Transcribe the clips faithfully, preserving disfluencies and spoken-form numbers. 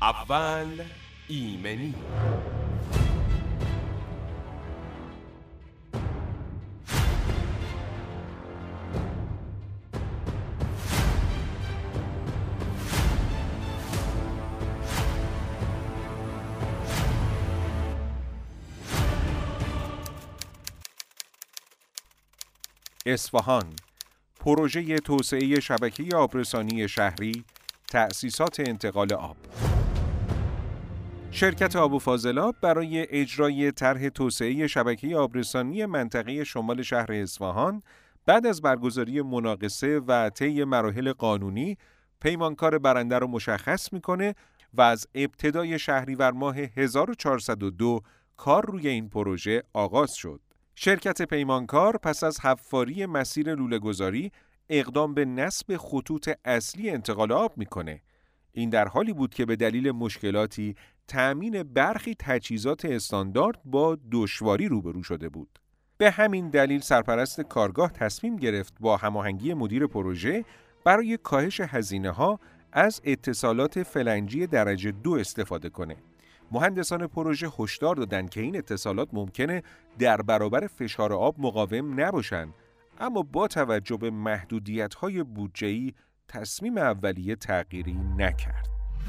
اول ایمنی. اصفهان، پروژه توسعه شبکه آبرسانی شهری، تأسیسات انتقال آب. شرکت آب و فاضلاب برای اجرای طرح توسعه شبکه آبرسانی منطقه شمال شهر اصفهان بعد از برگزاری مناقصه و طی مراحل قانونی پیمانکار برنده را مشخص میکنه و از ابتدای شهریور ماه هزار و چهارصد و دو کار روی این پروژه آغاز شد. شرکت پیمانکار پس از حفاری مسیر لوله‌گذاری اقدام به نصب خطوط اصلی انتقال آب میکنه. این در حالی بود که به دلیل مشکلاتی تأمین برخی تجهیزات استاندارد با دشواری روبرو شده بود. به همین دلیل سرپرست کارگاه تصمیم گرفت با هماهنگی مدیر پروژه برای کاهش هزینه‌ها از اتصالات فلنجی درجه دو استفاده کنه. مهندسان پروژه هشدار دادند که این اتصالات ممکنه در برابر فشار آب مقاوم نباشند، اما با توجه به محدودیت‌های بودجه‌ای تصمیم اولیه تغییری نکرد.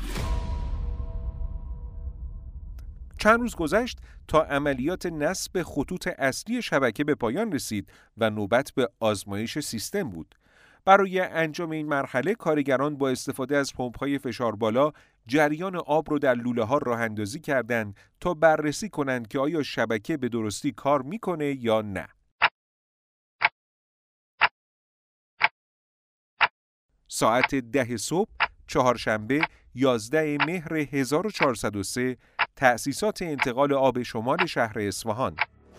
چند روز گذشت تا عملیات نصب خطوط اصلی شبکه به پایان رسید و نوبت به آزمایش سیستم بود. برای انجام این مرحله کارگران با استفاده از پمپ‌های فشار بالا جریان آب رو در لوله‌ها راه اندازی کردند تا بررسی کنند که آیا شبکه به درستی کار میکنه یا نه. ساعت ده صبح چهارشنبه یازده مهر هزار و چهارصد و سه تأسیسات انتقال آب شمال شهر اصفهان.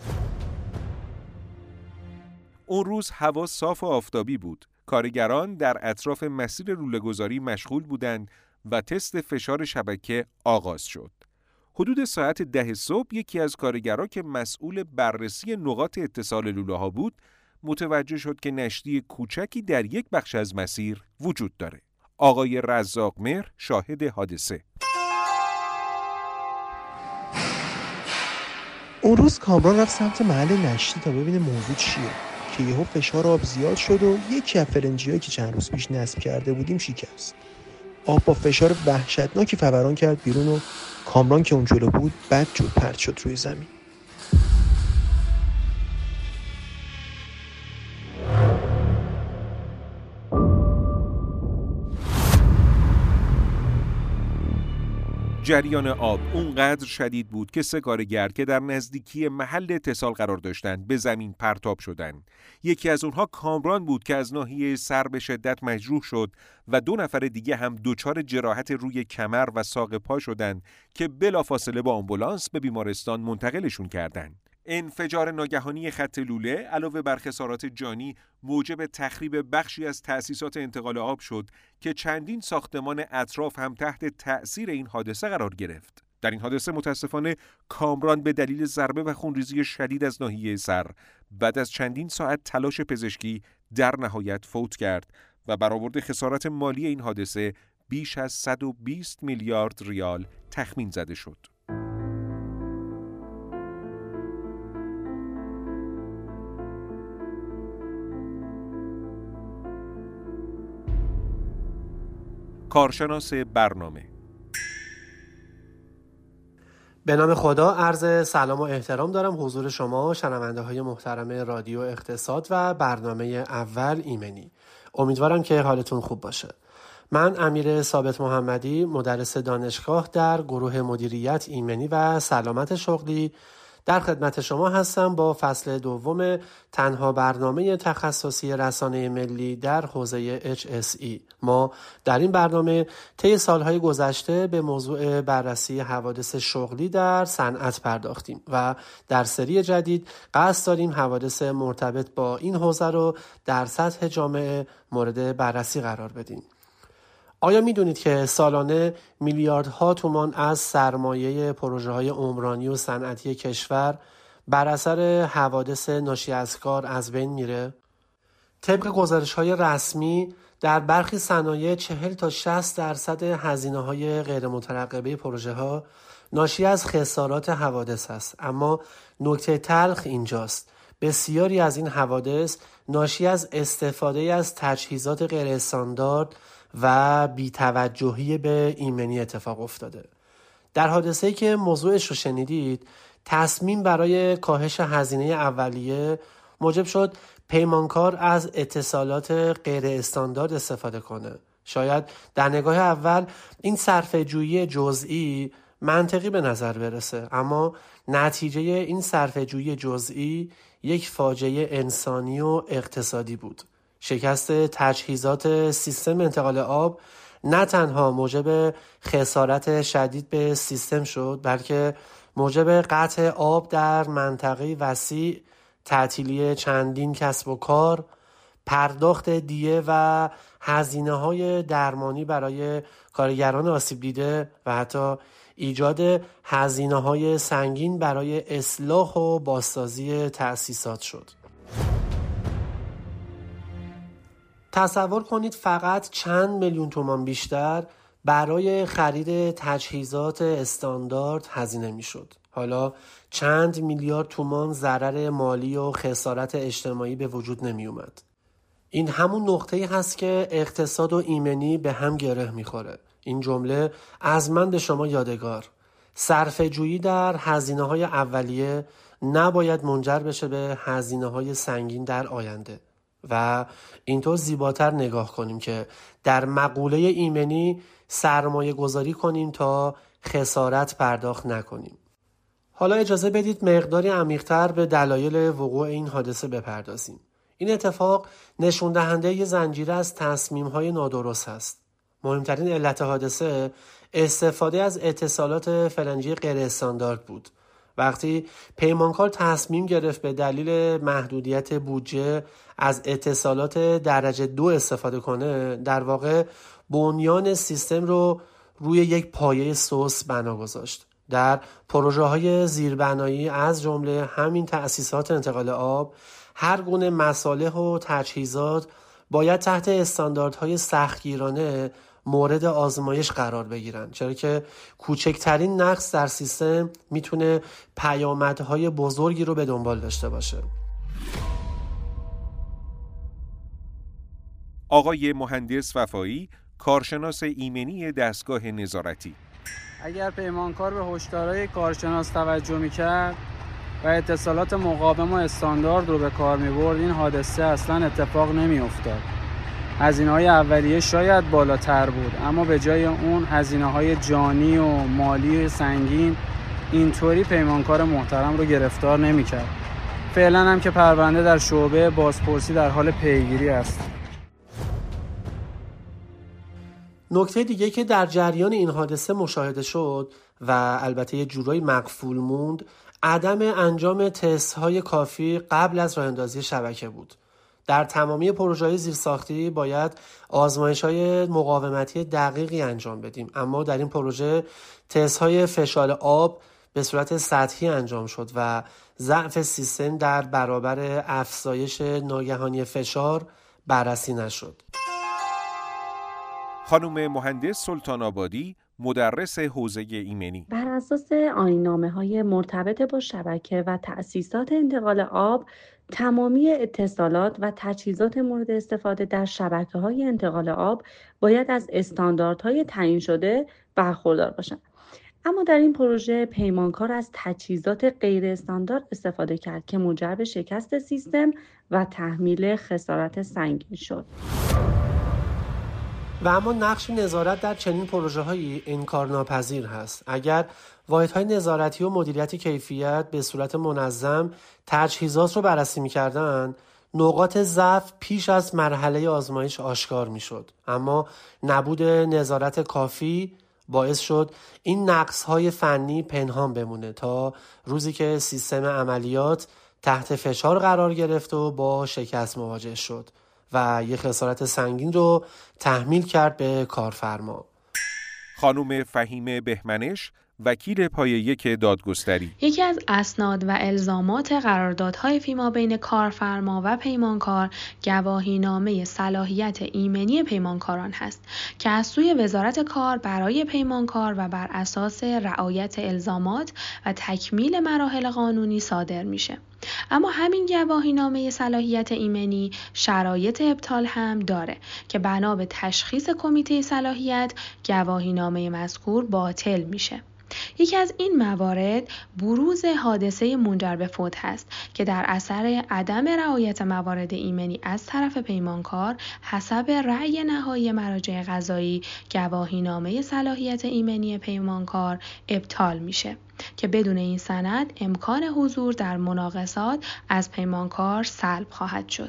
اون روز هوا صاف و آفتابی بود. کارگران در اطراف مسیر لوله‌گذاری مشغول بودند و تست فشار شبکه آغاز شد. حدود ساعت ده صبح یکی از کارگران که مسئول بررسی نقاط اتصال لوله‌ها بود متوجه شد که نشتی کوچکی در یک بخش از مسیر وجود داره. آقای رزاق مهر شاهد حادثه. اون روز کامران رفت سمت محل نشتی تا ببینه موضوع چیه که یهو فشار آب زیاد شد و یکی از فرنجی‌هایی که چند روز پیش نصب کرده بودیم شکست. آب با فشار وحشتناکی فوران کرد بیرون و کامران که اون جلو بود بدجور پرت شد روی زمین. جریان آب اونقدر شدید بود که سه کارگر که در نزدیکی محل اتصال قرار داشتند به زمین پرتاب شدند. یکی از اونها کامران بود که از ناحیه سر به شدت مجروح شد و دو نفر دیگه هم دچار جراحت روی کمر و ساق پا شدند که بلافاصله با آمبولانس به بیمارستان منتقلشون کردند. انفجار ناگهانی خط لوله علاوه بر خسارات جانی موجب تخریب بخشی از تأسیسات انتقال آب شد که چندین ساختمان اطراف هم تحت تأثیر این حادثه قرار گرفت. در این حادثه متاسفانه کامران به دلیل ضربه و خونریزی شدید از ناحیه سر بعد از چندین ساعت تلاش پزشکی در نهایت فوت کرد و برآورد خسارات مالی این حادثه بیش از صد و بیست میلیارد ریال تخمین زده شد. کارشناس برنامه. به نام خدا عرض سلام و احترام دارم حضور شما شنونده های محترم رادیو اقتصاد و برنامه اول ایمنی. امیدوارم که حالتون خوب باشه. من امیر ثابت محمدی، مدرس دانشگاه در گروه مدیریت ایمنی و سلامت شغلی در خدمت شما هستم با فصل دوم تنها برنامه تخصصی رسانه ملی در حوزه اچ اس ای. ما در این برنامه طی سالهای گذشته به موضوع بررسی حوادث شغلی در صنعت پرداختیم و در سری جدید قصد داریم حوادث مرتبط با این حوزه رو در سطح جامعه مورد بررسی قرار بدیم. آیا میدونید که سالانه میلیاردها تومان از سرمایه پروژه‌های عمرانی و صنعتی کشور بر اثر حوادث ناشی از کار از بین میره؟ طبق گزارش‌های رسمی در برخی صنایع چهل تا شصت درصد هزینه‌های غیر مترقبه پروژه ها ناشی از خسارات حوادث است. اما نکته تلخ اینجاست. بسیاری از این حوادث ناشی از استفاده از تجهیزات غیر استاندارد و بی‌توجهی به ایمنی اتفاق افتاده. در حادثه‌ای که موضوعش رو شنیدید، تصمیم برای کاهش هزینه اولیه موجب شد پیمانکار از اتصالات غیر استاندارد استفاده کنه. شاید در نگاه اول این صرفه‌جویی جزئی منطقی به نظر برسه، اما نتیجه این صرفه‌جویی جزئی یک فاجعه انسانی و اقتصادی بود. شکست تجهیزات سیستم انتقال آب نه تنها موجب خسارت شدید به سیستم شد، بلکه موجب قطع آب در منطقه وسیع، تعطیلی چندین کسب و کار، پرداخت دیه و هزینه‌های درمانی برای کارگران آسیب دیده و حتی ایجاد هزینه‌های سنگین برای اصلاح و بازسازی تأسیسات شد. تصور کنید فقط چند میلیون تومان بیشتر برای خرید تجهیزات استاندارد هزینه میشد. حالا چند میلیارد تومان ضرر مالی و خسارت اجتماعی به وجود نمی اومد. این همون نقطه‌ای هست که اقتصاد و ایمنی به هم گره میخوره. این جمله از من به شما یادگار. صرفه‌جویی در هزینه‌های اولیه نباید منجر بشه به هزینه‌های سنگین در آینده. و اینطور زیباتر نگاه کنیم که در مقوله ایمنی سرمایه گذاری کنیم تا خسارت پرداخت نکنیم. حالا اجازه بدید مقداری عمیق‌تر به دلایل وقوع این حادثه بپردازیم. این اتفاق نشون دهنده یه زنجیره از تصمیم‌های نادرست است. مهمترین علت حادثه استفاده از اتصالات فلنجی غیر استاندارد بود. وقتی پیمانکار تصمیم گرفت به دلیل محدودیت بودجه از اتصالات درجه دو استفاده کنه، در واقع بنیان سیستم رو روی یک پایه سوس بنا گذاشت. در پروژه‌های زیربنایی از جمله همین تأسیسات انتقال آب، هر گونه مصالح و تجهیزات باید تحت استانداردهای سختگیرانه مورد آزمایش قرار بگیرن، چرا که کوچکترین نقص در سیستم میتونه پیامدهای بزرگی رو به دنبال داشته باشه. آقای مهندس وفایی، کارشناس ایمنی دستگاه نظارتی: اگر پیمانکار به هشدارهای کارشناس توجه میکرد و اتصالات مقاوم و استاندارد رو به کار میبرد، این حادثه اصلا اتفاق نمیافتاد. هزینه‌های اولیه شاید بالاتر بود، اما به جای اون هزینه‌های جانی و مالی سنگین اینطوری پیمانکار محترم رو گرفتار نمی‌کرد. فعلا هم که پرونده در شعبه بازپرسی در حال پیگیری است. نکته دیگه که در جریان این حادثه مشاهده شد و البته یه جورایی مغفول موند، عدم انجام تست‌های کافی قبل از راه اندازی شبکه بود. در تمامی پروژه‌های زیرساختی باید آزمایش‌های مقاومتی دقیقی انجام بدیم، اما در این پروژه تست‌های فشار آب به صورت سطحی انجام شد و ضعف سیستم در برابر افزایش ناگهانی فشار بررسی نشد. خانم مهندس سلطان آبادی، مدرس حوزه ایمنی: بر اساس آیین‌نامه‌های مرتبط با شبکه و تأسیسات انتقال آب، تمامی اتصالات و تجهیزات مورد استفاده در شبکه‌های انتقال آب باید از استانداردهای تعیین شده برخوردار باشند. اما در این پروژه پیمانکار از تجهیزات غیر استاندارد استفاده کرد که منجر به شکست سیستم و تحمیل خسارت سنگین شد. و اما نقش نظارت در چنین پروژه‌هایی انکارناپذیر هست. اگر واحدهای نظارتی و مدیریت کیفیت به صورت منظم تجهیزات رو بررسی می‌کردن، نقاط ضعف پیش از مرحله آزمایش آشکار می‌شد. اما نبود نظارت کافی باعث شد این نقص‌های فنی پنهان بمونه تا روزی که سیستم عملیات تحت فشار قرار گرفت و با شکست مواجه شد و یک خسارت سنگین رو تحمیل کرد به کارفرما. خانم فهیمه بهمنش، وکیل پایه یک دادگستری. یکی از اسناد و الزامات قراردادهای فیما بین کارفرما و پیمانکار گواهینامه صلاحیت ایمنی پیمانکاران هست که از سوی وزارت کار برای پیمانکار و بر اساس رعایت الزامات و تکمیل مراحل قانونی صادر میشه. اما همین گواهینامه صلاحیت ایمنی شرایط ابطال هم داره که بنا به تشخیص کمیته صلاحیت گواهینامه مذکور باطل میشه. یکی از این موارد بروز حادثه منجر به فوت هست که در اثر عدم رعایت موارد ایمنی از طرف پیمانکار حسب رأی نهایی مراجع قضایی گواهینامه صلاحیت ایمنی پیمانکار ابطال میشه که بدون این سند امکان حضور در مناقصات از پیمانکار سلب خواهد شد.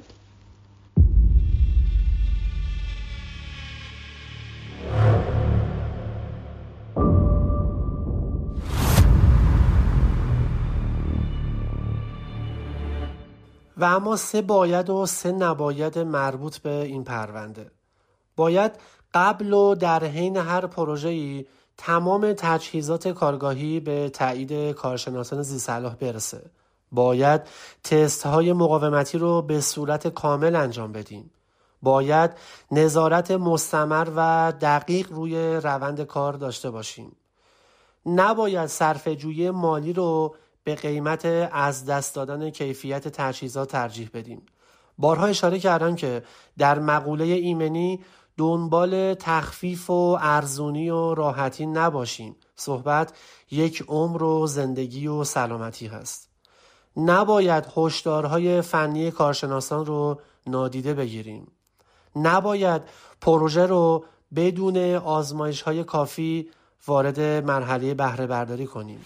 و اما سه باید و سه نباید مربوط به این پرونده. باید قبل و در حین هر پروژه‌ای تمام تجهیزات کارگاهی به تایید کارشناسان ذی‌صلاح برسه. باید تست‌های مقاومتی رو به صورت کامل انجام بدیم. باید نظارت مستمر و دقیق روی روند کار داشته باشیم. نباید صرفه‌جویی مالی رو به قیمت از دست دادن کیفیت تجهیزات ترجیح بدیم. بارها اشاره کردم که در مقوله ایمنی دنبال تخفیف و ارزونی و راحتی نباشیم. صحبت یک عمر و زندگی و سلامتی هست. نباید هشدارهای فنی کارشناسان رو نادیده بگیریم. نباید پروژه رو بدون آزمایش‌های کافی وارد مرحله بهره برداری کنیم.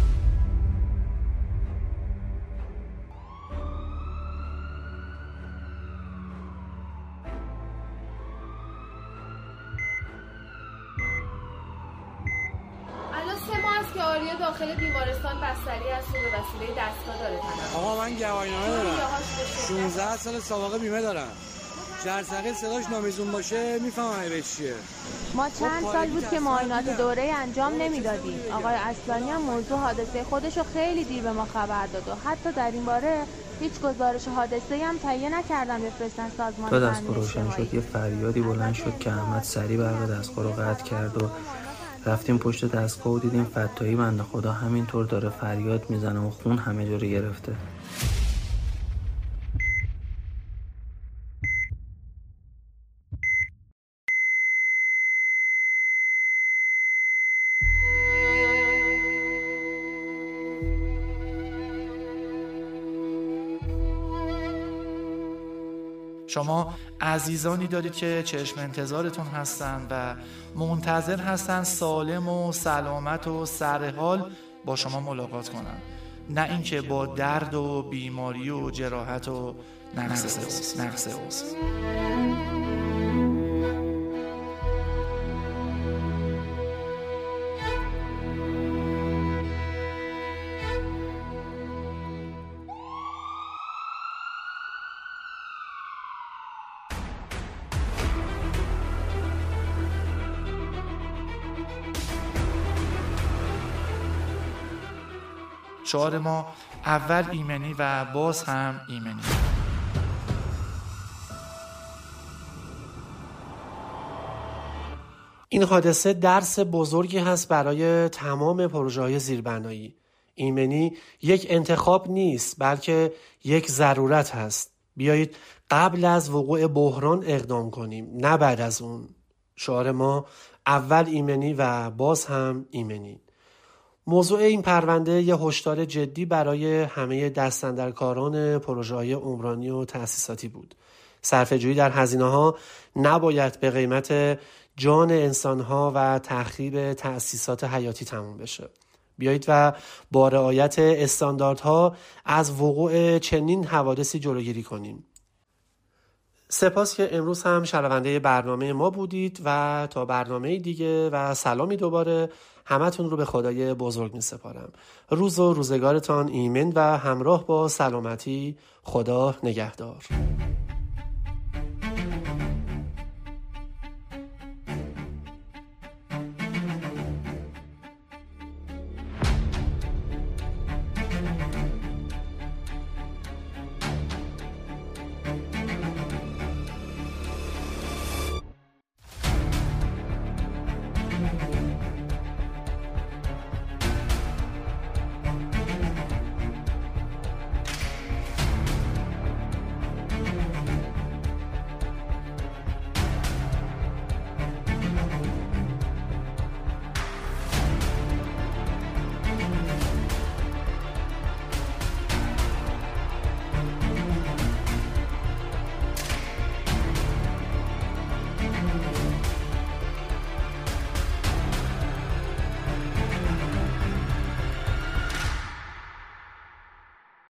آریا داخل بیمارستان بستری است و به وسیله دستگاه داره تنفس. آقا من گواهینامه دارم. شانزده سال سابقه بیمه دارم. جرثقیل صداش نامیزون باشه میفهمم به چیه. ما چند سال بود که معاینات دوره انجام نمیدادیم. آقای اصلانی هم موضوع حادثه خودشو خیلی دیر به ما خبر داد و حتی در این باره هیچ گزارش حادثه‌ای هم تهیه نکردن بفرستن سازمان فنی. دستگاه روشن شد، یه فریادی بلند شد که احمد سریع برق دستگاه رو قطع کرد و رفتیم پشت دستگاه و دیدیم فتایی بنده خدا همینطور داره فریاد میزنه و خون همه جا رو گرفته. شما عزیزانی دارید که چشم انتظارتون هستن و منتظر هستن سالم و سلامت و سرحال با شما ملاقات کنن، نه اینکه با درد و بیماری و جراحت و نقص نقص عضو. شعار ما اول ایمنی و باز هم ایمنی. این حادثه درس بزرگی هست برای تمام پروژه‌های زیربنایی. ایمنی یک انتخاب نیست بلکه یک ضرورت هست. بیایید قبل از وقوع بحران اقدام کنیم، نه بعد از اون. شعار ما اول ایمنی و باز هم ایمنی. موضوع این پرونده یه هشدار جدی برای همه دستاندرکاران پروژه‌های عمرانی و تأسیساتی بود. صرفه‌جویی در هزینه‌ها نباید به قیمت جان انسان‌ها و تخریب تأسیسات حیاتی تموم بشه. بیایید و با رعایت استانداردها از وقوع چنین حوادثی جلوگیری کنیم. سپاس که امروز هم شنونده برنامه ما بودید و تا برنامه دیگه و سلامی دوباره همتون رو به خدای بزرگ می سپارم. روز و روزگارتان ایمن و همراه با سلامتی. خدا نگهدار.